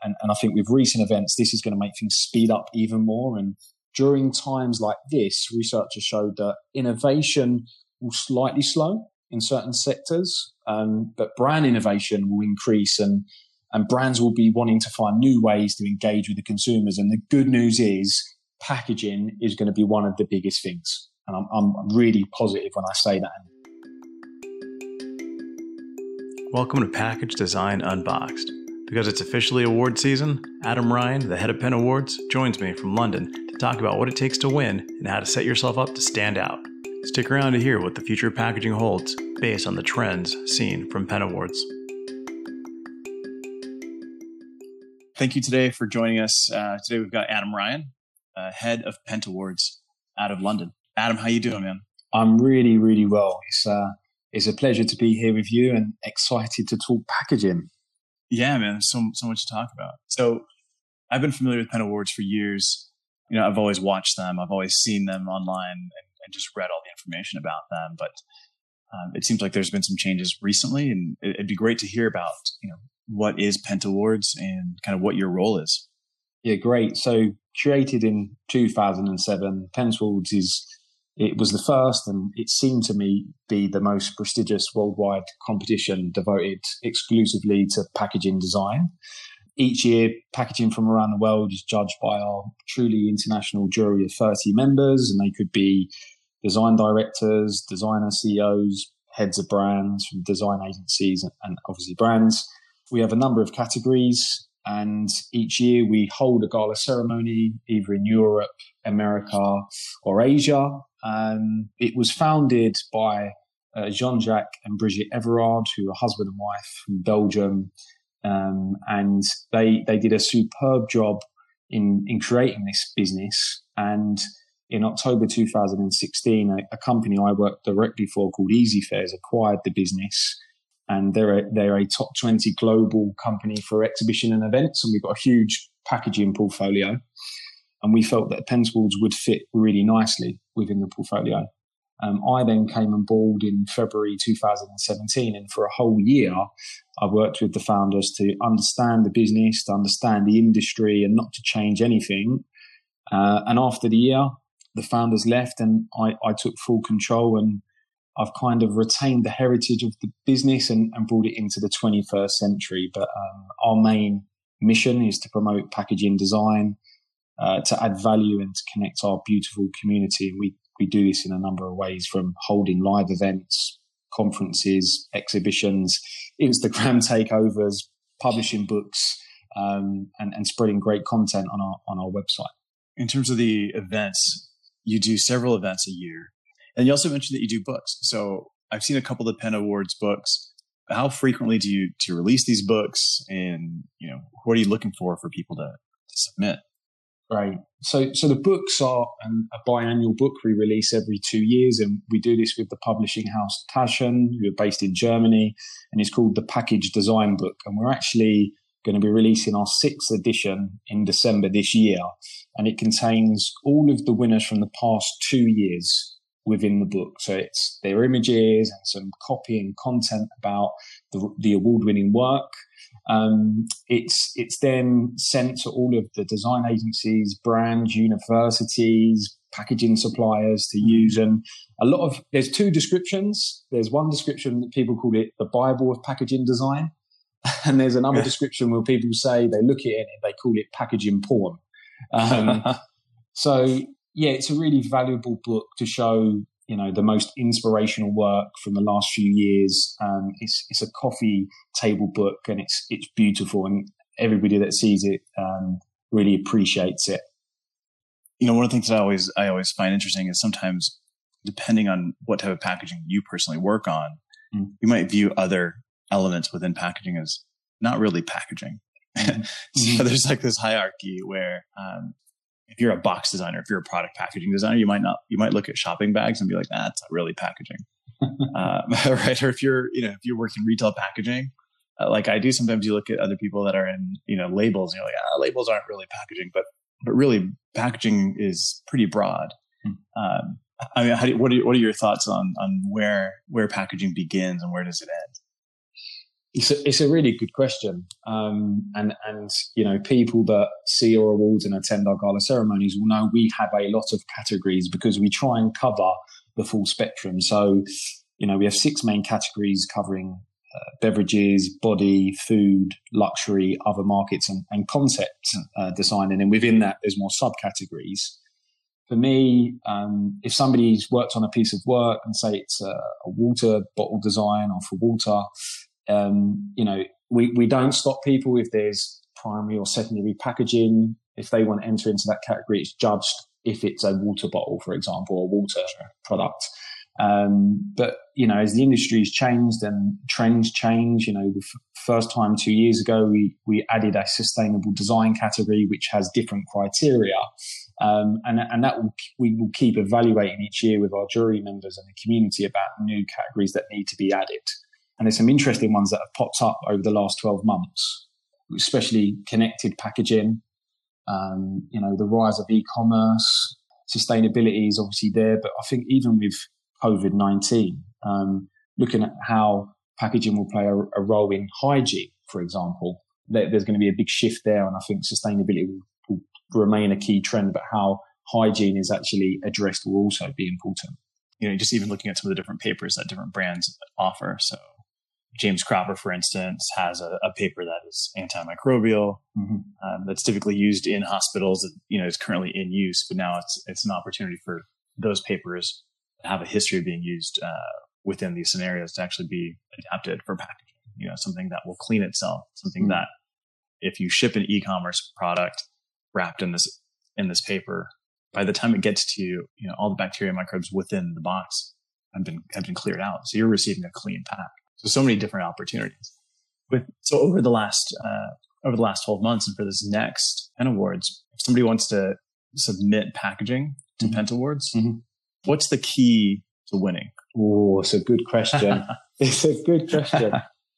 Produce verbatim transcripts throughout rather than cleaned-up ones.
And, and I think with recent events, this is going to make things speed up even more. And during times like this, researchers showed that innovation will slightly slow in certain sectors, um, but brand innovation will increase, and, and brands will be wanting to find new ways to engage with the consumers. And the good news is packaging is going to be one of the biggest things. And I'm, I'm really positive when I say that. Welcome to Package Design Unboxed. Because it's officially award season, Adam Ryan, the head of Pen Awards, joins me from London to talk about what it takes to win and how to set yourself up to stand out. Stick around to hear what the future of packaging holds based on the trends seen from Pen Awards. Thank you today for joining us. Uh, today we've got Adam Ryan, uh, head of Pen Awards out of London. Adam, how you doing, man? I'm really, really well. It's, uh, it's a pleasure to be here with you and excited to talk packaging. Yeah, man, there's so, so much to talk about. So I've been familiar with Pen Awards for years. You know, I've always watched them. I've always seen them online and, and just read all the information about them. But um, it seems like there's been some changes recently, and it, it'd be great to hear about, you know, what is Pen Awards and kind of what your role is. Yeah, great. So created in two thousand seven, Pen Awards is, it was the first, and it seemed to me be the most prestigious worldwide competition devoted exclusively to packaging design. Each year, packaging from around the world is judged by our truly international jury of thirty members, and they could be design directors, designer C E Os, heads of brands from design agencies, and, and obviously brands. We have a number of categories, and each year we hold a gala ceremony either in Europe, America, or Asia. Um, it was founded by uh, Jean-Jacques and Brigitte Everard, who are husband and wife from Belgium. Um, and they they did a superb job in, in creating this business. And in October two thousand sixteen, a, a company I worked directly for called EasyFairs acquired the business. And they're a, they're a top twenty global company for exhibition and events. And we've got a huge packaging portfolio. And we felt that Pen Awards would fit really nicely within the portfolio. Um, I then came on board in February two thousand seventeen, and for a whole year, I worked with the founders to understand the business, to understand the industry, and not to change anything. Uh, and after the year, the founders left, and I, I took full control, and I've kind of retained the heritage of the business and, and brought it into the twenty-first century. But um, our main mission is to promote packaging design, Uh, to add value and to connect our beautiful community. And we, we do this in a number of ways, from holding live events, conferences, exhibitions, Instagram takeovers, publishing books, um, and, and spreading great content on our, on our website. In terms of the events, you do several events a year. And you also mentioned that you do books. So I've seen a couple of the Pen Awards books. How frequently do you to release these books? And, you know, what are you looking for for people to, to submit? Right. So, so the books are um, a biannual book we release every two years, and we do this with the publishing house Taschen, who are based in Germany, and it's called the Package Design Book. And we're actually going to be releasing our sixth edition in December this year, and it contains all of the winners from the past two years within the book. So it's their images and some copy and content about the, the award-winning work. Um, it's it's then sent to all of the design agencies, brands, universities, packaging suppliers to use. And a lot of, there's two descriptions. There's one description that people call it the Bible of packaging design. And there's another description where people say they look at it and they call it packaging porn. Um, so yeah, it's a really valuable book to show, you know, the most inspirational work from the last few years. Um, it's it's a coffee table book, and it's it's beautiful, and everybody that sees it um, really appreciates it. You know, one of the things that I always I always find interesting is sometimes, depending on what type of packaging you personally work on, mm. you might view other elements within packaging as not really packaging. Mm-hmm. So there's like this hierarchy where um, if you're a box designer, if you're a product packaging designer, you might not, you might look at shopping bags and be like, nah, that's not really packaging. uh, right. Or if you're, you know, if you work in retail packaging, uh, like I do, sometimes you look at other people that are in, you know, labels and you're like, ah, labels aren't really packaging, but, but really packaging is pretty broad. Hmm. Um, I mean, how do you, what are, what are your thoughts on, on where, where packaging begins and where does it end? It's a, it's a really good question. Um, and, and, you know, people that see our awards and attend our gala ceremonies will know we have a lot of categories because we try and cover the full spectrum. So, you know, we have six main categories covering uh, beverages, body, food, luxury, other markets, and, and concept uh, design. And then within that, there's more subcategories. For me, um, if somebody's worked on a piece of work and say it's a, a water bottle design or for water, um, you know, we, we don't stop people if there's primary or secondary packaging. If they want to enter into that category, it's judged if it's a water bottle, for example, or water product. Um, but, you know, as the industry's changed and trends change, you know, the f- first time two years ago, we, we added a sustainable design category, which has different criteria. Um, and, and that will, we will keep evaluating each year with our jury members and the community about new categories that need to be added. And there's some interesting ones that have popped up over the last twelve months, especially connected packaging, um, you know, the rise of e-commerce, sustainability is obviously there. But I think even with COVID nineteen, um, looking at how packaging will play a, a role in hygiene, for example, there, there's going to be a big shift there. And I think sustainability will, will remain a key trend, but how hygiene is actually addressed will also be important. You know, just even looking at some of the different papers that different brands offer. So James Cropper, for instance, has a, a paper that is antimicrobial, mm-hmm. um, that's typically used in hospitals that, you know, is currently in use, but now it's it's an opportunity for those papers that have a history of being used uh, within these scenarios to actually be adapted for packaging. You know, something that will clean itself, something mm-hmm. that if you ship an e-commerce product wrapped in this in this paper, by the time it gets to you, you know, all the bacteria and microbes within the box have been have been cleared out. So you're receiving a clean pack. So, so many different opportunities. With, so over the last, uh, over the last twelve months and for this next Pen Awards, if somebody wants to submit packaging to mm-hmm. Pen Awards, mm-hmm. what's the key to winning? Oh, it's a good question. It's a good question.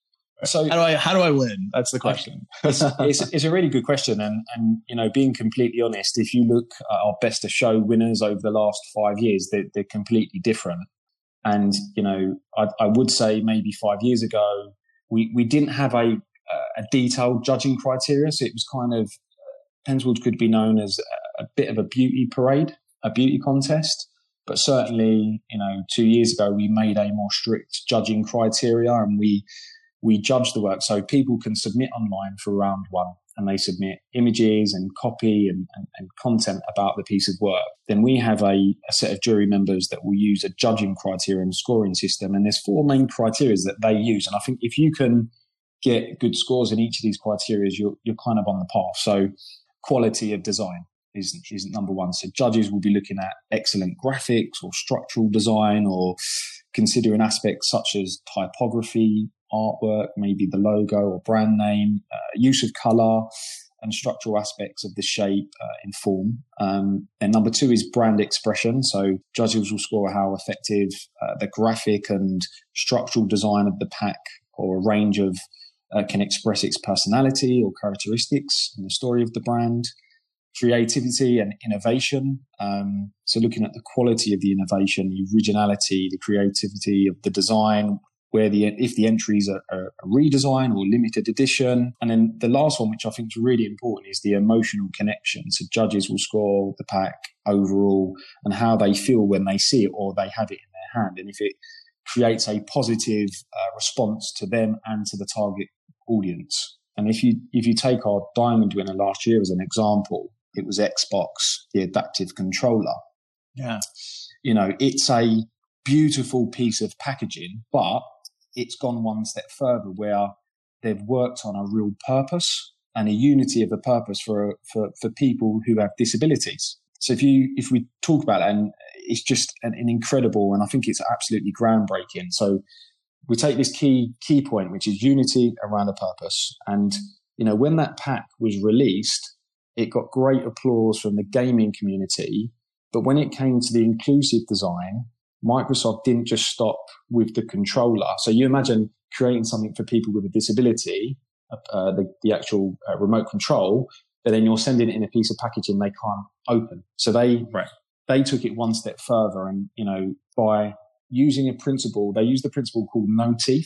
So how do I, how do I win? That's the question. it's, it's, it's a really good question. And, and, you know, being completely honest, if you look at our best of show winners over the last five years, they're, they're completely different. And, you know, I, I would say maybe five years ago, we, we didn't have a, a detailed judging criteria. So it was kind of, Pens Awards could be known as a, a bit of a beauty parade, a beauty contest. But certainly, you know, two years ago, we made a more strict judging criteria and we, we judge the work. So people can submit online for round one and they submit images and copy and, and, and content about the piece of work. Then we have a, a set of jury members that will use a judging criteria and scoring system. And there's four main criteria that they use. And I think if you can get good scores in each of these criteria, you're, you're kind of on the path. So quality of design is, is number one. So judges will be looking at excellent graphics or structural design or considering aspects such as typography, artwork, maybe the logo or brand name, uh, use of color and structural aspects of the shape uh, and form. Um, and number two is brand expression. So judges will score how effective uh, the graphic and structural design of the pack or a range of uh, can express its personality or characteristics in the story of the brand. Creativity and innovation. Um, so looking at the quality of the innovation, the originality, the creativity of the design, where the if the entries are, are a redesign or limited edition. And then the last one, which I think is really important, is the emotional connection. So judges will score the pack overall and how they feel when they see it or they have it in their hand. And if it creates a positive uh, response to them and to the target audience. And if you if you take our Diamond winner last year as an example, it was Xbox, the adaptive controller. Yeah. You know, it's a beautiful piece of packaging, but it's gone one step further where they've worked on a real purpose and a unity of a purpose for, for, for people who have disabilities. So if you, if we talk about that, and it's just an, an incredible, and I think it's absolutely groundbreaking. So we take this key, key point, which is unity around a purpose. And, you know, when that pack was released, it got great applause from the gaming community. But when it came to the inclusive design, Microsoft didn't just stop with the controller. So you imagine creating something for people with a disability, uh, the, the actual uh, remote control, but then you're sending it in a piece of packaging they can't open. So they right. they took it one step further, and you know by using a principle, they used the principle called no teeth.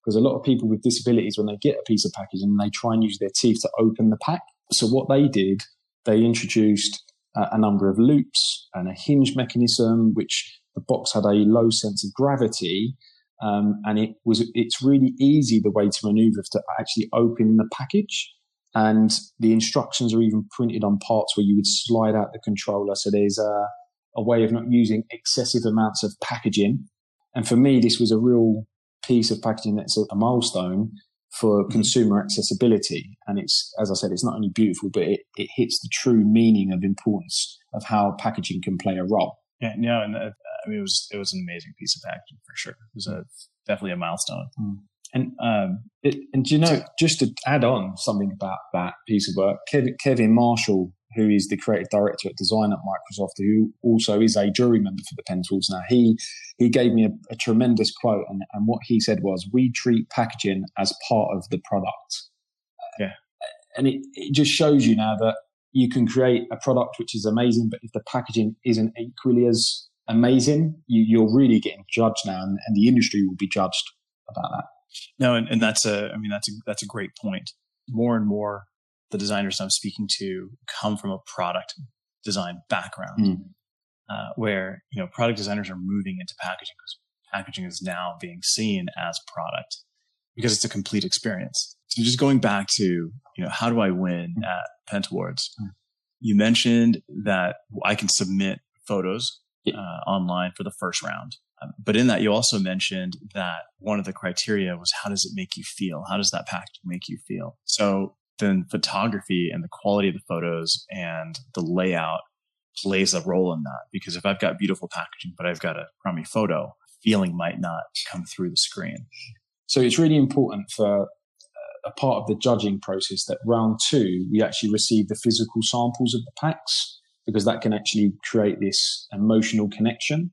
because a lot of people with disabilities, when they get a piece of packaging, they try and use their teeth to open the pack. So what they did, they introduced uh, a number of loops and a hinge mechanism, which the box had a low sense of gravity. Um, and it was, it's really easy the way to maneuver to actually open the package. And the instructions are even printed on parts where you would slide out the controller. So there's a, a way of not using excessive amounts of packaging. And for me, this was a real piece of packaging that's a, a milestone for consumer accessibility. And it's, as I said, it's not only beautiful, but it, it hits the true meaning of importance of how packaging can play a role. Yeah, no, and uh, I mean, it was it was an amazing piece of packaging for sure. It was a, definitely a milestone. Mm. And um, it, and do you know, so, just to add on something about that piece of work, Kevin, Kevin Marshall, who is the creative director at design at Microsoft, who also is a jury member for the Pen Tools now, he he gave me a, a tremendous quote, and, and what he said was, "We treat packaging as part of the product." Yeah, and it, it just shows you now that you can create a product which is amazing, but if the packaging isn't equally as amazing, you, you're really getting judged now, and, and the industry will be judged about that. No, and, and that's a, I mean, that's a, that's a great point. More and more, the designers I'm speaking to come from a product design background, mm. uh, where, you know, product designers are moving into packaging because packaging is now being seen as product because it's a complete experience. So just going back to, you know, how do I win mm. at Pen Awards? Mm. You mentioned that I can submit photos uh, online for the first round. Um, but in that, you also mentioned that one of the criteria was, how does it make you feel? How does that package make you feel? So then photography and the quality of the photos and the layout plays a role in that. Because if I've got beautiful packaging, but I've got a crummy photo, feeling might not come through the screen. So it's really important for uh, a part of the judging process that round two, we actually receive the physical samples of the packs, because that can actually create this emotional connection.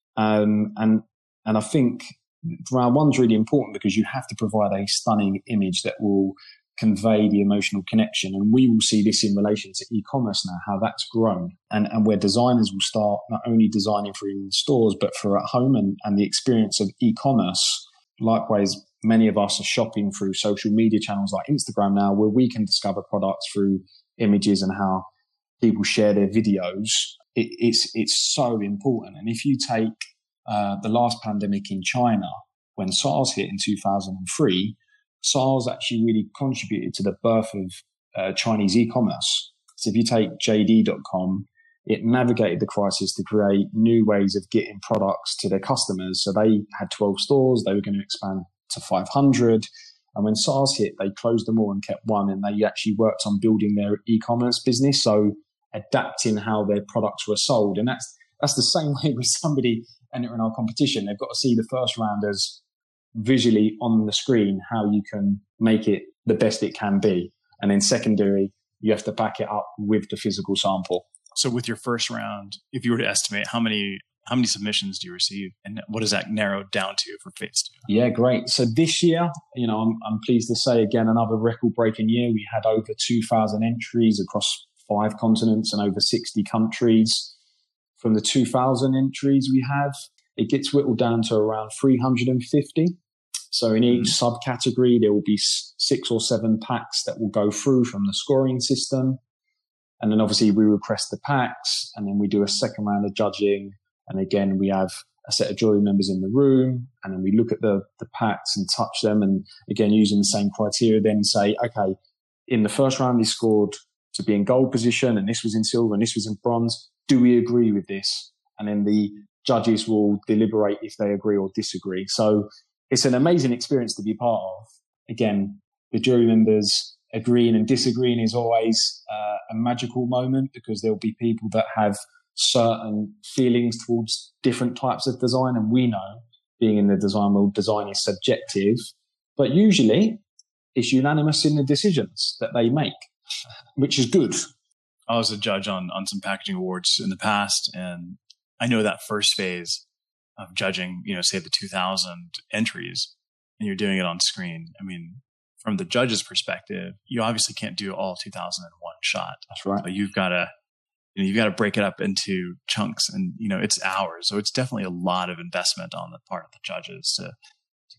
Um, and and I think round one's really important because you have to provide a stunning image that will convey the emotional connection. And we will see this in relation to e-commerce now, how that's grown, and, and where designers will start not only designing for in stores, but for at home, and, and the experience of e-commerce. Likewise, many of us are shopping through social media channels like Instagram now, where we can discover products through images and how people share their videos. It, it's it's so important. And if you take uh, the last pandemic in China, when SARS hit in two thousand three, SARS actually really contributed to the birth of uh, Chinese e-commerce. So if you take J D dot com, it navigated the crisis to create new ways of getting products to their customers. So they had twelve stores, they were going to expand to five hundred. And when SARS hit, they closed them all and kept one, and they actually worked on building their e-commerce business. So adapting how their products were sold. And that's that's the same way with somebody entering our competition. They've got to see the first round as visually on the screen, how you can make it the best it can be. And then secondary, you have to back it up with the physical sample. So with your first round, if you were to estimate, how many how many submissions do you receive, and what does that narrow down to for Phase Two? Yeah, great. So this year, you know, I'm, I'm pleased to say again, another record-breaking year. We had over two thousand entries across five continents and over sixty countries. From the two thousand entries we have, it gets whittled down to around three hundred fifty. So in each mm. subcategory, there will be six or seven packs that will go through from the scoring system. And then obviously we request the packs, and then we do a second round of judging. And again, we have a set of jury members in the room, and then we look at the, the packs and touch them. And again, using the same criteria, then say, okay, in the first round, he scored to be in gold position, and this was in silver, and this was in bronze. Do we agree with this? And then the judges will deliberate if they agree or disagree. So it's an amazing experience to be part of. Again, the jury members agreeing and disagreeing is always uh, a magical moment, because there'll be people that have certain feelings towards different types of design. And we know, being in the design world, design is subjective, but usually it's unanimous in the decisions that they make, which is good. I was a judge on, on some packaging awards in the past, and I know that first phase of judging, you know, say the two thousand entries, and you're doing it on screen. I mean, from the judge's perspective, you obviously can't do all two thousand in one shot. That's right. But you've got to, you know, you've got to break it up into chunks, and, you know, it's hours. So it's definitely a lot of investment on the part of the judges to, to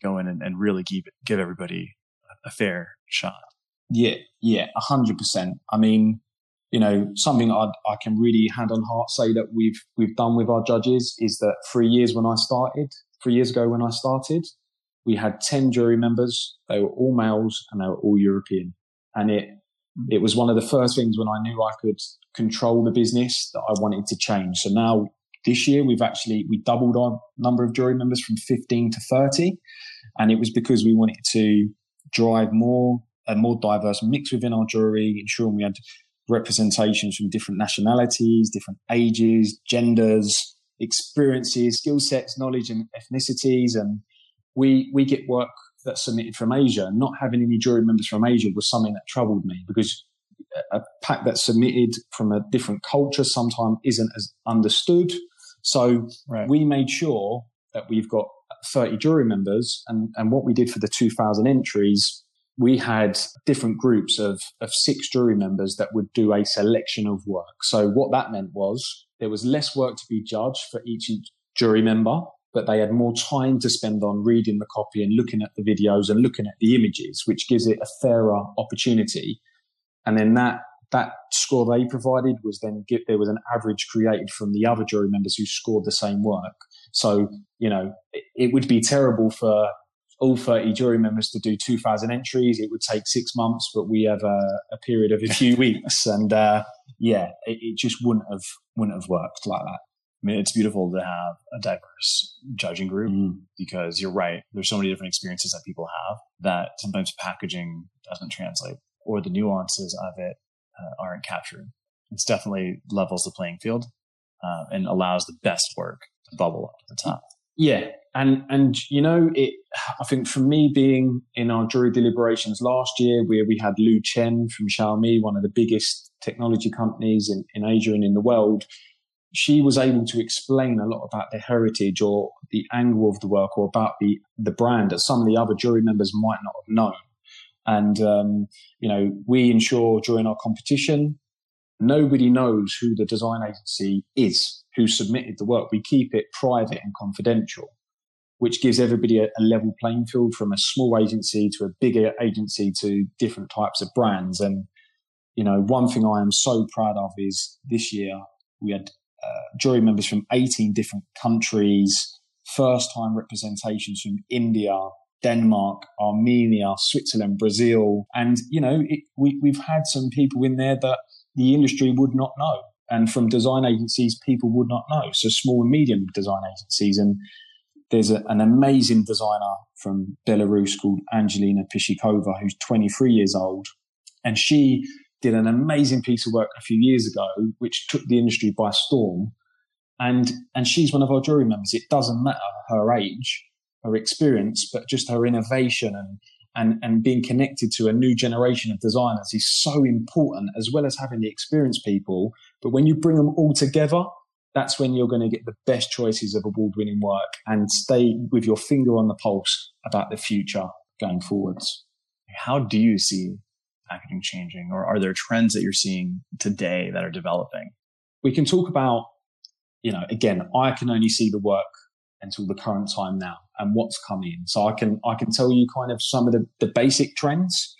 go in and, and really give give everybody a fair shot. Yeah, yeah, a hundred percent. I mean, you know, something I I can really hand on heart say that we've we've done with our judges is that three years when I started, three years ago when I started, we had ten jury members. They were all males and they were all European, and it it was one of the first things when I knew I could control the business that I wanted to change. So now this year we've actually we doubled our number of jury members from fifteen to thirty, and it was because we wanted to drive more a more diverse mix within our jury, ensuring we had representations from different nationalities, different ages, genders, experiences, skill sets, knowledge and ethnicities. And we we get work that's submitted from Asia. Not having any jury members from Asia was something that troubled me, because a pack that's submitted from a different culture sometimes isn't as understood. So right. we made sure that we've got thirty jury members, and, and what we did for the two thousand entries, we had different groups of, of six jury members that would do a selection of work. So what that meant was there was less work to be judged for each jury member, but they had more time to spend on reading the copy and looking at the videos and looking at the images, which gives it a fairer opportunity. And then that that score they provided was then give, there was an average created from the other jury members who scored the same work. So, you know, it, it would be terrible for all thirty jury members to do two thousand entries. It would take six months, but we have a, a period of a few weeks. And uh, yeah, it, it just wouldn't have wouldn't have worked like that. I mean, it's beautiful to have a diverse judging group mm. because you're right. There's so many different experiences that people have that sometimes packaging doesn't translate, or the nuances of it uh, aren't captured. It's definitely levels the playing field uh, and allows the best work to bubble up to the top. Yeah. And, and, you know, it, I think for me being in our jury deliberations last year, where we had Lu Chen from Xiaomi, one of the biggest technology companies in, in Asia and in the world, she was able to explain a lot about the heritage or the angle of the work or about the, the brand that some of the other jury members might not have known. And, um, you know, we ensure during our competition, nobody knows who the design agency is who submitted the work. We keep it private and confidential, which gives everybody a, a level playing field, from a small agency to a bigger agency to different types of brands. And, you know, one thing I am so proud of is this year we had uh, jury members from eighteen different countries, first time representations from India, Denmark, Armenia, Switzerland, Brazil. And, you know, it, we, we've had some people in there that the industry would not know. And from design agencies, people would not know. So small and medium design agencies. And there's a, an amazing designer from Belarus called Angelina Pishikova, who's twenty-three years old. And she did an amazing piece of work a few years ago, which took the industry by storm. And, and she's one of our jury members. It doesn't matter her age, her experience, but just her innovation and, and, and being connected to a new generation of designers is so important, as well as having the experienced people. But when you bring them all together, that's when you're going to get the best choices of award-winning work and stay with your finger on the pulse about the future going forwards. How do you see packaging changing, or are there trends that you're seeing today that are developing? We can talk about, you know, again, I can only see the work until the current time now and what's coming in. So I can I can tell you kind of some of the, the basic trends.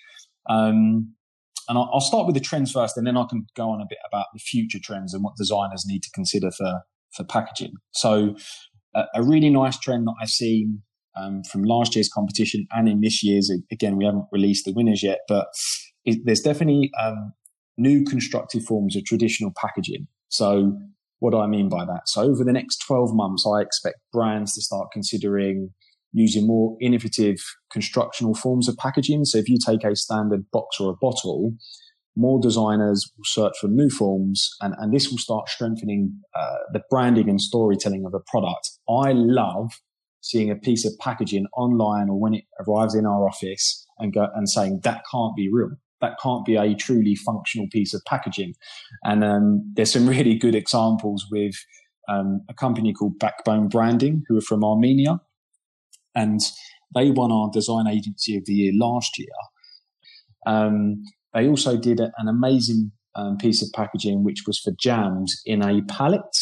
Um, and I'll, I'll start with the trends first, and then I can go on a bit about the future trends and what designers need to consider for, for packaging. So a, a really nice trend that I've seen um, from last year's competition and in this year's, again, we haven't released the winners yet, but it, there's definitely um, new constructive forms of traditional packaging. So what do I mean by that? So over the next twelve months, I expect brands to start considering using more innovative constructional forms of packaging. So if you take a standard box or a bottle, more designers will search for new forms, and, and this will start strengthening uh, the branding and storytelling of a product. I love seeing a piece of packaging online or when it arrives in our office and go and saying that can't be real. That can't be a truly functional piece of packaging. And um, there's some really good examples with um, a company called Backbone Branding, who are from Armenia. And they won our Design Agency of the Year last year. Um, they also did a, an amazing um, piece of packaging, which was for jams in a pallet.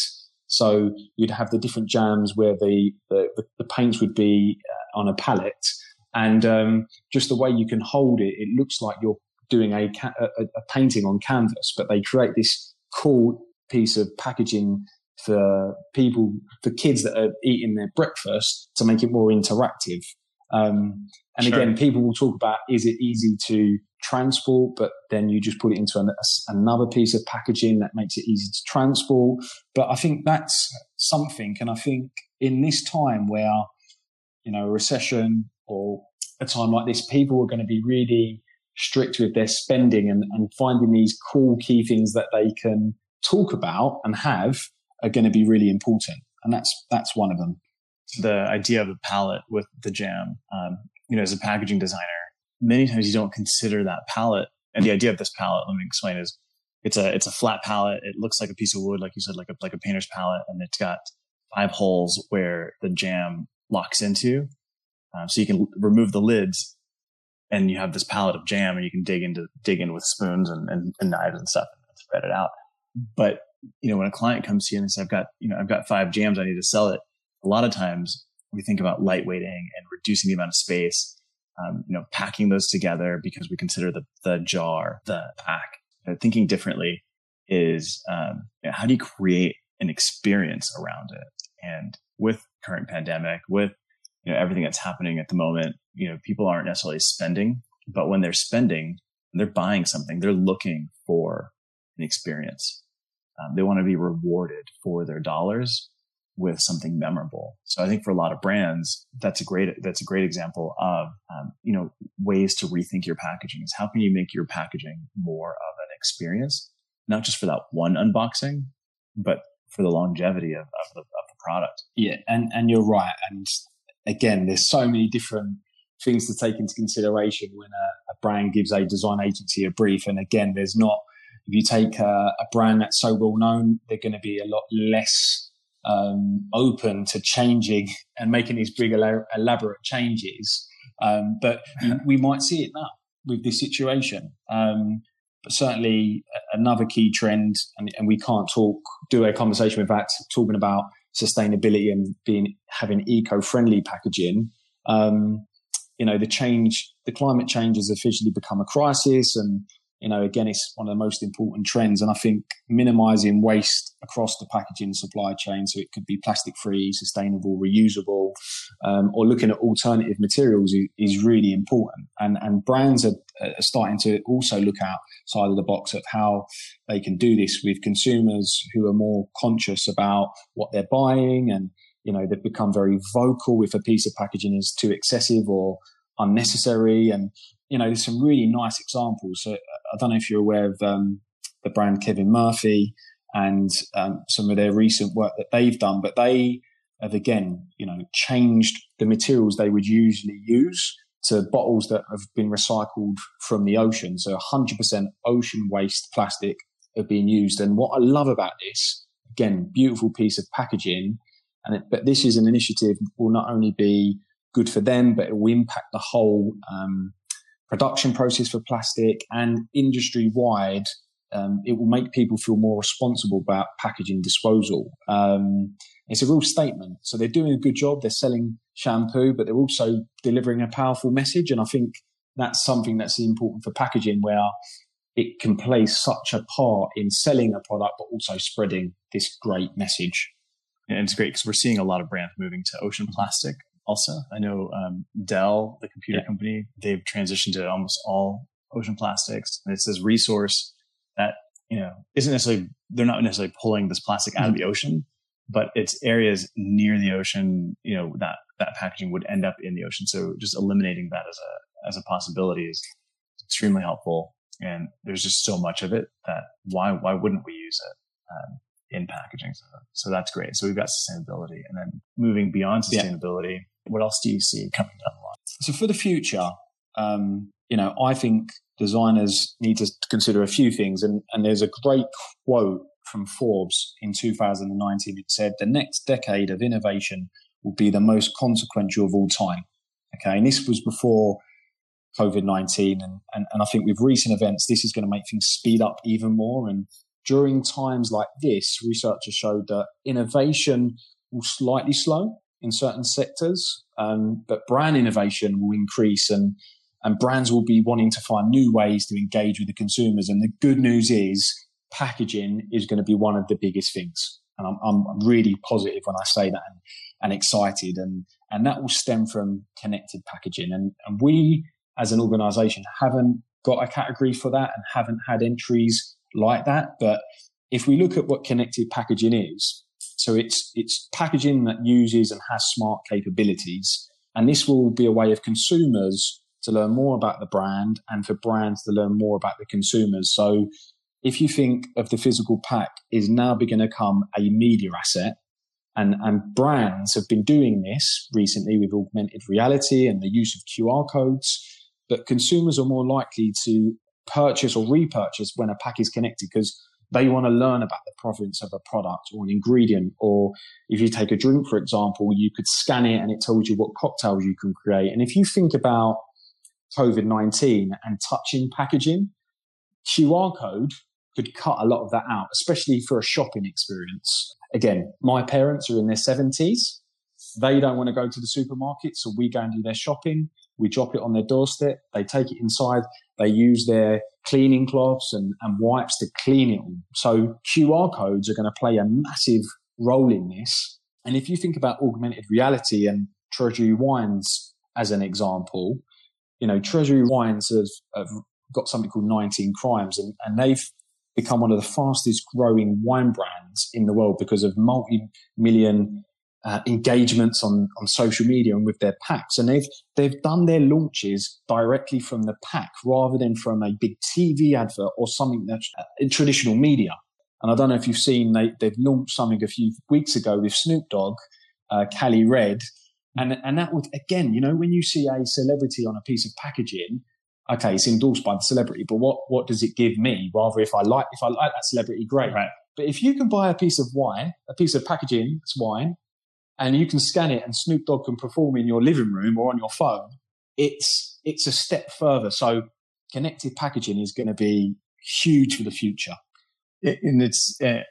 So you'd have the different jams where the, the, the paints would be on a palette, and um, just the way you can hold it, it looks like you're doing a, a, a painting on canvas, but they create this cool piece of packaging for people, for kids that are eating their breakfast, to make it more interactive. Um, and sure. Again, people will talk about, is it easy to transport? But then you just put it into an, a, another piece of packaging that makes it easy to transport. But I think that's something. And I think in this time where, you know, a recession or a time like this, people are going to be really strict with their spending, and, and finding these cool key things that they can talk about and have are going to be really important. And that's, that's one of them. The idea of a palette with the jam, um, you know, as a packaging designer, many times you don't consider that palette. And the idea of this palette, let me explain, is it's a it's a flat palette. It looks like a piece of wood, like you said, like a like a painter's palette, and it's got five holes where the jam locks into. Um, so you can remove the lids, and you have this palette of jam, and you can dig into dig in with spoons and, and, and knives and stuff and spread it out. But you know, when a client comes to you and says, "I've got you know I've got five jams, I need to sell it," a lot of times we think about lightweighting and reducing the amount of space, um, you know, packing those together because we consider the, the jar, the pack. You know, thinking differently is, um, you know, how do you create an experience around it? And with current pandemic, with, you know, everything that's happening at the moment, you know, people aren't necessarily spending, but when they're spending, they're buying something, they're looking for an experience. Um, they want to be rewarded for their dollars with something memorable. So I think for a lot of brands, that's a great, that's a great example of, um, you know, ways to rethink your packaging. Is how can you make your packaging more of an experience, not just for that one unboxing, but for the longevity of, of the, of the product. Yeah. And, and you're right. And again, there's so many different things to take into consideration when a, a brand gives a design agency a brief. And again, there's not, if you take a, a brand that's so well known, they're going to be a lot less um, open to changing and making these big elaborate changes. Um, but we might see it now with this situation. Um, but certainly another key trend, and, and we can't talk, do a conversation without talking about sustainability and being, having eco-friendly packaging. Um, you know, the change, the climate change has officially become a crisis, and you know, again, it's one of the most important trends. And I think minimizing waste across the packaging supply chain, so it could be plastic free, sustainable, reusable, um, or looking at alternative materials is, is really important. And, and brands are, are starting to also look outside of the box at how they can do this with consumers who are more conscious about what they're buying. And, you know, they've become very vocal if a piece of packaging is too excessive or unnecessary. And, you know, there's some really nice examples. So I don't know if you're aware of um, the brand Kevin Murphy and um, some of their recent work that they've done, but they have, again, you know, changed the materials they would usually use to bottles that have been recycled from the ocean. So one hundred percent ocean waste plastic are being used. And what I love about this, again, beautiful piece of packaging, and it, but this is an initiative that will not only be good for them, but it will impact the whole um, production process for plastic, and industry-wide, um, it will make people feel more responsible about packaging disposal. Um, it's a real statement. So they're doing a good job. They're selling shampoo, but they're also delivering a powerful message. And I think that's something that's important for packaging, where it can play such a part in selling a product, but also spreading this great message. And it's great because we're seeing a lot of brands moving to ocean plastic. Also, I know um, Dell, the computer yeah. company, they've transitioned to almost all ocean plastics. And it's this resource that, you know, isn't necessarily, they're not necessarily pulling this plastic out mm-hmm. of the ocean, but it's areas near the ocean, you know, that, that packaging would end up in the ocean. So just eliminating that as a, as a possibility is extremely helpful. And there's just so much of it that why, why wouldn't we use it? Um, in packaging. So, so that's great. So we've got sustainability, and then moving beyond sustainability, yeah. what else do you see coming down the line? So for the future, um, you know, I think designers need to consider a few things. And, and there's a great quote from Forbes in two thousand nineteen. It said, "The next decade of innovation will be the most consequential of all time." Okay. And this was before COVID nineteen. And, and, and I think with recent events, this is going to make things speed up even more. And during times like this, researchers showed that innovation will slightly slow in certain sectors, um, but brand innovation will increase, and, and brands will be wanting to find new ways to engage with the consumers. And the good news is packaging is going to be one of the biggest things. And I'm, I'm really positive when I say that, and, and excited. And, and that will stem from connected packaging. And, and we as an organization haven't got a category for that and haven't had entries like that. But if we look at what connected packaging is, so it's it's packaging that uses and has smart capabilities. And this will be a way of consumers to learn more about the brand and for brands to learn more about the consumers. So if you think of the physical pack is now going to become a media asset, and, and brands have been doing this recently with augmented reality and the use of Q R codes, but consumers are more likely to purchase or repurchase when a pack is connected because they want to learn about the provenance of a product or an ingredient. Or if you take a drink, for example, you could scan it and it tells you what cocktails you can create. And if you think about COVID nineteen and touching packaging, Q R code could cut a lot of that out, especially for a shopping experience. Again, my parents are in their seventies. They don't want to go to the supermarket, so we go and do their shopping. We drop it on their doorstep. They take it inside. They use their cleaning cloths and, and wipes to clean it all. So Q R codes are going to play a massive role in this. And if you think about augmented reality and Treasury Wines as an example, you know, Treasury Wines have, have got something called nineteen Crimes, and, and they've become one of the fastest growing wine brands in the world because of multi-million Uh, engagements on, on social media and with their packs. And they've they've done their launches directly from the pack rather than from a big T V advert or something that's uh, in traditional media. And I don't know if you've seen, they, they've launched something a few weeks ago with Snoop Dogg, uh, Cali Red. And, and that would, again, you know, when you see a celebrity on a piece of packaging, okay, it's endorsed by the celebrity, but what, what does it give me? Rather, if I like, if I like that celebrity, great. Right. But if you can buy a piece of wine, a piece of packaging, it's wine, and you can scan it and Snoop Dogg can perform in your living room or on your phone, it's it's a step further. So connected packaging is going to be huge for the future. It, and it's, uh,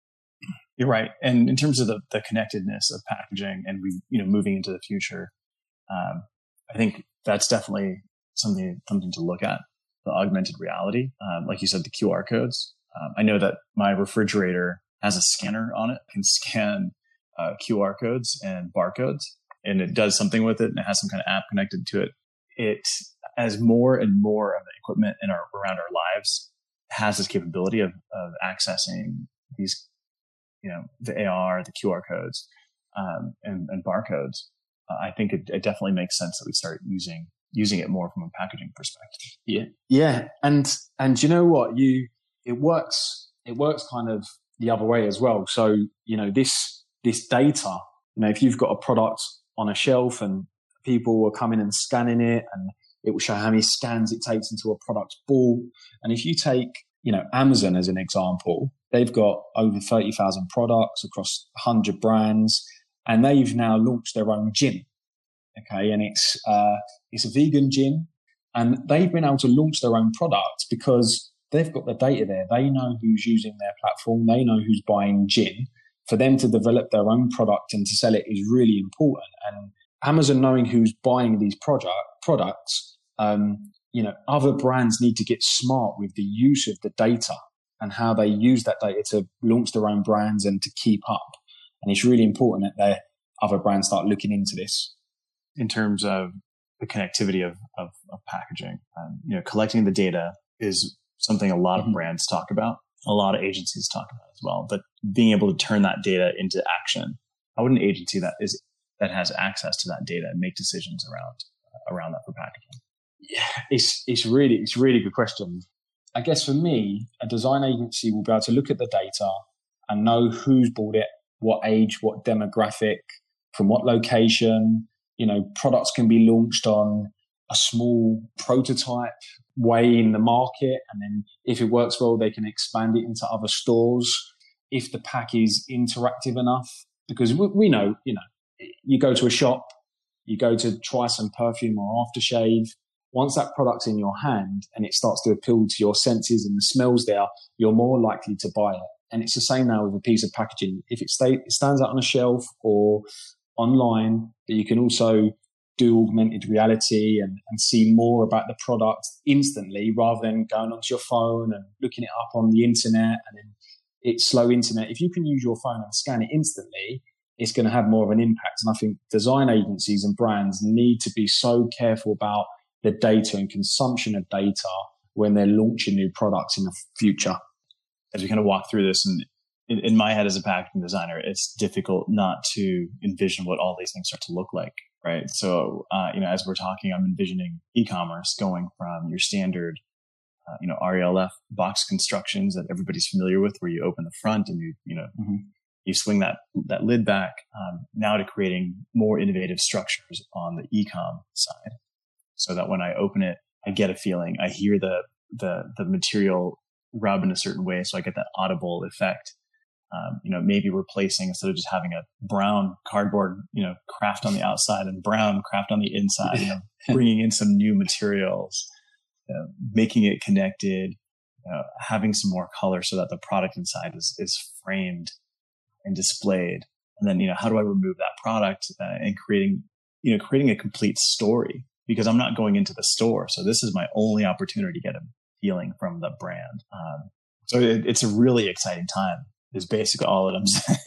you're right. And in terms of the, the connectedness of packaging and we, you know, moving into the future, um, I think that's definitely something, something to look at, the augmented reality. Um, like you said, the Q R codes. Um, I know that my refrigerator has a scanner on it, can scan Uh, Q R codes and barcodes, and it does something with it, and it has some kind of app connected to it. It, as more and more of the equipment in our around our lives has this capability of, of accessing these, you know, the A R, the Q R codes, um, and, and barcodes, uh, I think it, it definitely makes sense that we start using using it more from a packaging perspective. Yeah, yeah, and and you know what, you it works. It works kind of the other way as well. So you know this. This data, you know, if you've got a product on a shelf and people are coming and scanning it, and it will show how many scans it takes into a product bought. And if you take, you know, Amazon as an example, they've got over thirty thousand products across one hundred brands, and they've now launched their own gin. Okay. And it's, uh, it's a vegan gin, and they've been able to launch their own product because they've got the data there. They know who's using their platform. They know who's buying gin. For them to develop their own product and to sell it is really important. And Amazon knowing who's buying these product, products, um, you know, other brands need to get smart with the use of the data and how they use that data to launch their own brands and to keep up. And it's really important that their other brands start looking into this. In terms of the connectivity of, of, of packaging, um, you know, collecting the data is something a lot of mm-hmm. brands talk about. A lot of agencies talk about it as well, but being able to turn that data into action. How would an agency that is that has access to that data make decisions around uh, around that for packaging? Yeah, it's it's really it's a really good question. I guess for me, a design agency will be able to look at the data and know who's bought it, what age, what demographic, from what location. You know, products can be launched on a small prototype way in the market, and then if it works well, they can expand it into other stores. If the pack is interactive enough, because we, we know, you know, you go to a shop, you go to try some perfume or aftershave, once that product's in your hand and it starts to appeal to your senses and the smells there, you're more likely to buy it. And it's the same now with a piece of packaging. If it, stay, it stands out on a shelf or online, but you can also do augmented reality and, and see more about the product instantly rather than going onto your phone and looking it up on the internet and then it's slow internet. If you can use your phone and scan it instantly, it's going to have more of an impact. And I think design agencies and brands need to be so careful about the data and consumption of data when they're launching new products in the future. As we kind of walk through this, and in, in my head as a packaging designer, it's difficult not to envision what all these things start to look like, right? So, uh, you know, as we're talking, I'm envisioning e-commerce going from your standard, uh, you know, R E L F box constructions that everybody's familiar with, where you open the front and you, you know, mm-hmm. you swing that that lid back, um, now to creating more innovative structures on the e-com side, so that when I open it, I get a feeling, I hear the the the material rub in a certain way, so I get that audible effect. Um, you know, maybe replacing, instead of just having a brown cardboard, you know, craft on the outside and brown craft on the inside, you know, bringing in some new materials, uh, making it connected, uh, having some more color so that the product inside is is framed and displayed. And then, you know, how do I remove that product uh, and creating, you know, creating a complete story, because I'm not going into the store. So this is my only opportunity to get a feeling from the brand. Um, so it, it's a really exciting time, is basically all that I'm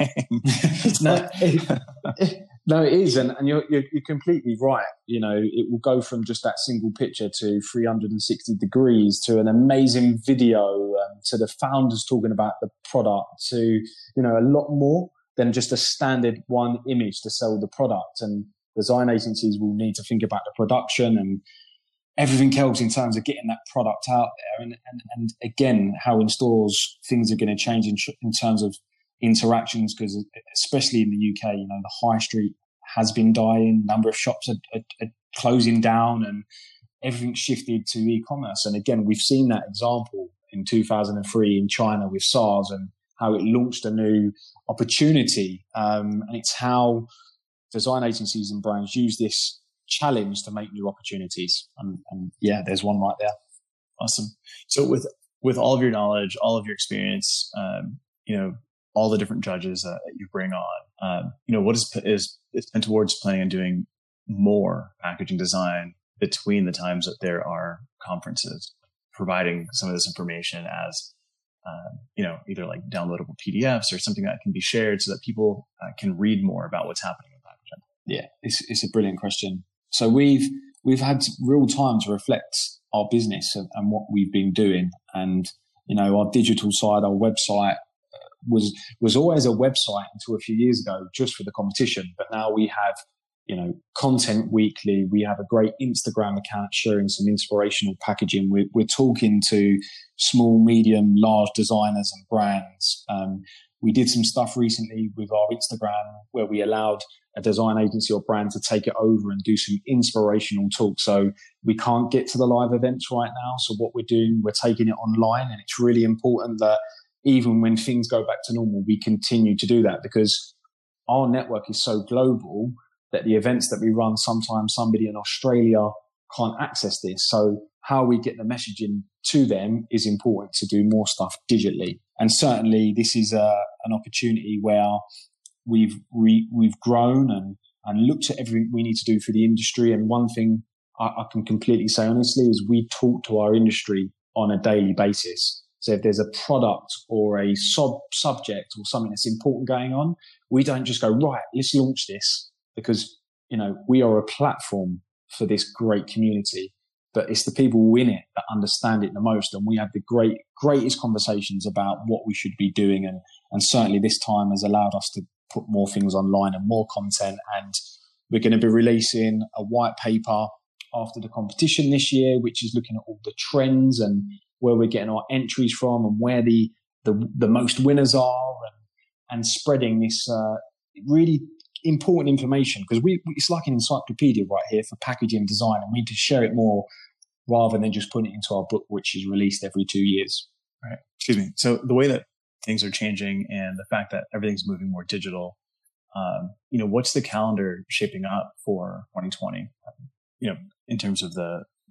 saying. no, it, it, no, it is. And, and you're, you're, you're completely right. You know, it will go from just that single picture to three hundred sixty degrees to an amazing video, um, to the founders talking about the product, to, you know, a lot more than just a standard one image to sell the product. And design agencies will need to think about the production and everything else in terms of getting that product out there. And, and, and again, how in stores things are going to change in, in terms of interactions, because especially in the U K, you know, the high street has been dying, number of shops are, are, are closing down, and everything shifted to e-commerce. And again, we've seen that example in two thousand three in China with SARS and how it launched a new opportunity. Um, and it's how design agencies and brands use this challenge to make new opportunities. And, and yeah, there's one right there. Awesome. So with, with all of your knowledge, all of your experience, um, you know, all the different judges uh, that you bring on, um, you know, what is, is, is Pentaward's planning on doing more packaging design between the times that there are conferences, providing some of this information as, um, you know, either like downloadable P D Fs or something that can be shared so that people uh, can read more about what's happening in packaging? Yeah, it's, it's a brilliant question. So we've we've had real time to reflect our business and, and what we've been doing, and you know, our digital side, our website was was always a website until a few years ago, just for the competition. But now we have, you know, content weekly. We have a great Instagram account sharing some inspirational packaging. We're, we're talking to small, medium, large designers and brands. Um, we did some stuff recently with our Instagram where we allowed a design agency or brand to take it over and do some inspirational talk. So we can't get to the live events right now. So what we're doing, we're taking it online, and it's really important that even when things go back to normal, we continue to do that, because our network is so global that the events that we run, sometimes somebody in Australia can't access this. So how we get the messaging to them is important, to do more stuff digitally. And certainly this is a, an opportunity where We've we, we've grown and, and looked at everything we need to do for the industry. And one thing I, I can completely say honestly is we talk to our industry on a daily basis. So if there's a product or a sub subject or something that's important going on, we don't just go, right, let's launch this, because, you know, we are a platform for this great community. But it's the people in it that understand it the most. And we have the great, greatest conversations about what we should be doing. And, and certainly this time has allowed us to put more things online and more content. And we're going to be releasing a white paper after the competition this year, which is looking at all the trends and where we're getting our entries from and where the, the, the most winners are, and, and spreading this uh, really important information, because we it's like an encyclopedia right here for packaging design, and we need to share it more rather than just putting it into our book, which is released every two years. Right. Excuse me. So the way that things are changing and the fact that everything's moving more digital, um, you know, what's the calendar shaping up for twenty twenty? Um, you know, in terms of the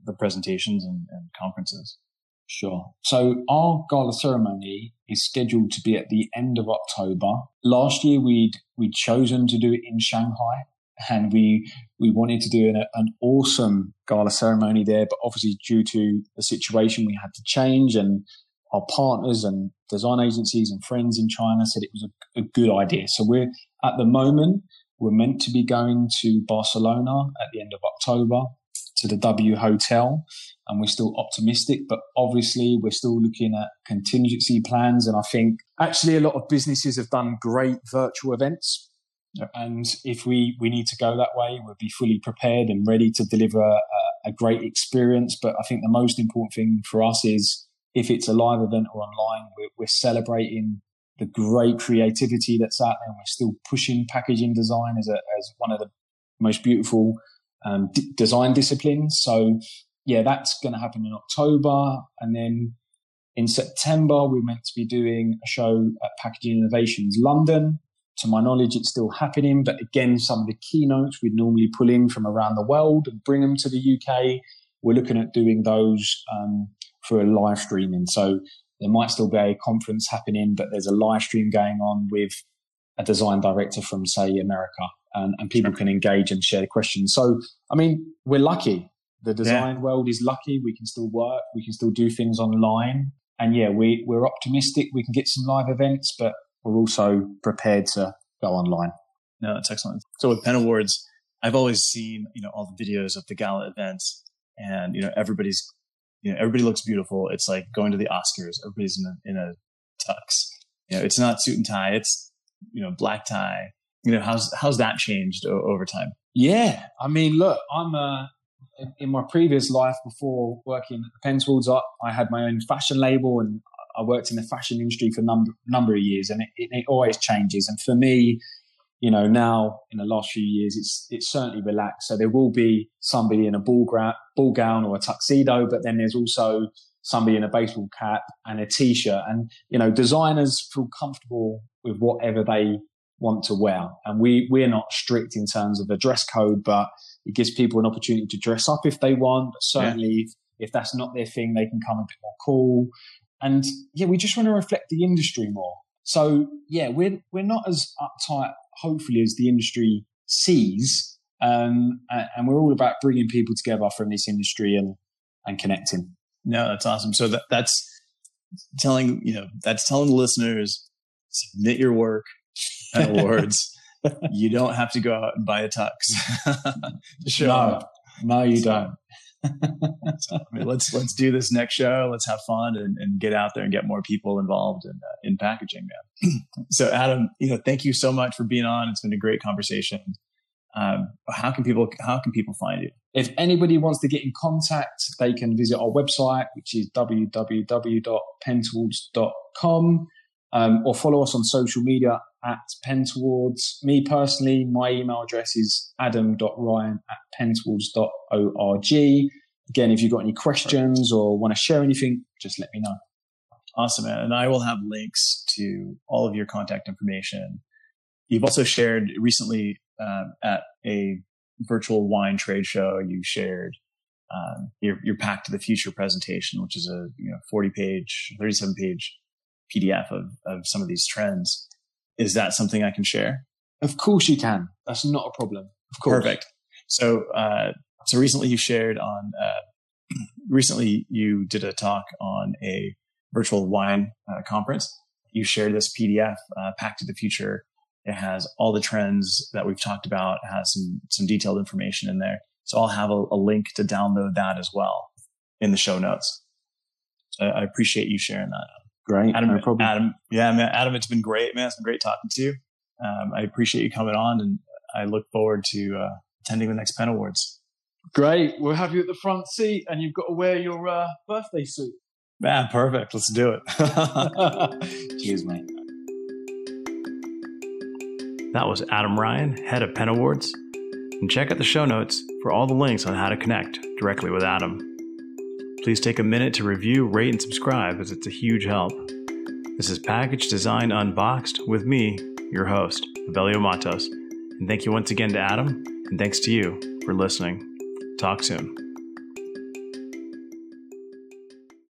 the presentations and, and conferences? Sure. So our gala ceremony is scheduled to be at the end of October. Last year, we'd we'd chosen to do it in Shanghai, and we we wanted to do an, an awesome gala ceremony there. But obviously, due to the situation, we had to change, and our partners and design agencies and friends in China said it was a, a good idea. So we're at the moment we're meant to be going to Barcelona at the end of October to the W Hotel. And we're still optimistic, but obviously we're still looking at contingency plans. And I think actually a lot of businesses have done great virtual events. And if we, we need to go that way, we'll be fully prepared and ready to deliver a, a great experience. But I think the most important thing for us is if it's a live event or online, we're, we're celebrating the great creativity that's out there. And we're still pushing packaging design as, a, as one of the most beautiful um, d- design disciplines. So yeah, that's going to happen in October. And then in September, we're meant to be doing a show at Packaging Innovations London. To my knowledge, it's still happening. But again, some of the keynotes we'd normally pull in from around the world and bring them to the U K. We're looking at doing those um, for a live streaming. So there might still be a conference happening, but there's a live stream going on with a design director from, say, America. And, and people can engage and share questions. So, I mean, we're lucky. The design yeah. world is lucky. We can still work. We can still do things online. And yeah, we, we're optimistic. We can get some live events, but we're also prepared to go online. No, that's excellent. So with Pen Awards, I've always seen, you know, all the videos of the gala events and, you know, everybody's, you know, everybody looks beautiful. It's like going to the Oscars. Everybody's in a, in a tux. You know, it's not suit and tie. It's, you know, black tie. You know, how's, how's that changed o- over time? Yeah. I mean, look, I'm a, in my previous life, before working at Pentwoods, I, I had my own fashion label and I worked in the fashion industry for a number, number of years, and it, it, it always changes. And for me, you know, now in the last few years, it's it's certainly relaxed. So there will be somebody in a ball, gra- ball gown or a tuxedo, but then there's also somebody in a baseball cap and a t-shirt. And, you know, designers feel comfortable with whatever they want to wear. And we, we're not strict in terms of the dress code, but it gives people an opportunity to dress up if they want. But certainly, yeah. if, if that's not their thing, they can come a bit more cool. And yeah, we just want to reflect the industry more. So yeah, we're we're not as uptight, hopefully, as the industry sees. Um, and, and we're all about bringing people together from this industry and and connecting. No, that's awesome. So that, that's telling you know that's telling the listeners, submit your work at awards. You don't have to go out and buy a tux. Show no, up. no, you so, don't. so, I mean, let's let's do this next show. Let's have fun and, and get out there and get more people involved in uh, in packaging, man. So, Adam, you know, thank you so much for being on. It's been a great conversation. Um, how can people how can people find you? If anybody wants to get in contact, they can visit our website, which is w w w dot pentwoods dot com, um, or follow us on social media at Pentwoods. Me personally, my email address is adam dot ryan at pentwoods dot org. Again, if you've got any questions or want to share anything, just let me know. Awesome, man. And I will have links to all of your contact information. You've also shared recently um, at a virtual wine trade show, you shared um, your, your Pack to the Future presentation, which is a you know forty page, thirty-seven page P D F of, of some of these trends. Is that something I can share? Of course you can. That's not a problem. Of course. Perfect. So, uh, so recently you shared on, uh, recently you did a talk on a virtual wine uh, conference. You shared this P D F, uh, Pack to the Future. It has all the trends that we've talked about. It has some, some detailed information in there. So I'll have a, a link to download that as well in the show notes. So I appreciate you sharing that. Great. Adam, no problem. Adam, yeah, man, Adam, it's been great, man. It's been great talking to you. Um, I appreciate you coming on, and I look forward to uh, attending the next Pen Awards. Great. We'll have you at the front seat, and you've got to wear your uh, birthday suit. Man, perfect. Let's do it. Cheers, mate. That was Adam Ryan, head of Pen Awards. And check out the show notes for all the links on how to connect directly with Adam. Please take a minute to review, rate, and subscribe, as it's a huge help. This is Package Design Unboxed with me, your host, Avelio Matos. And thank you once again to Adam, and thanks to you for listening. Talk soon.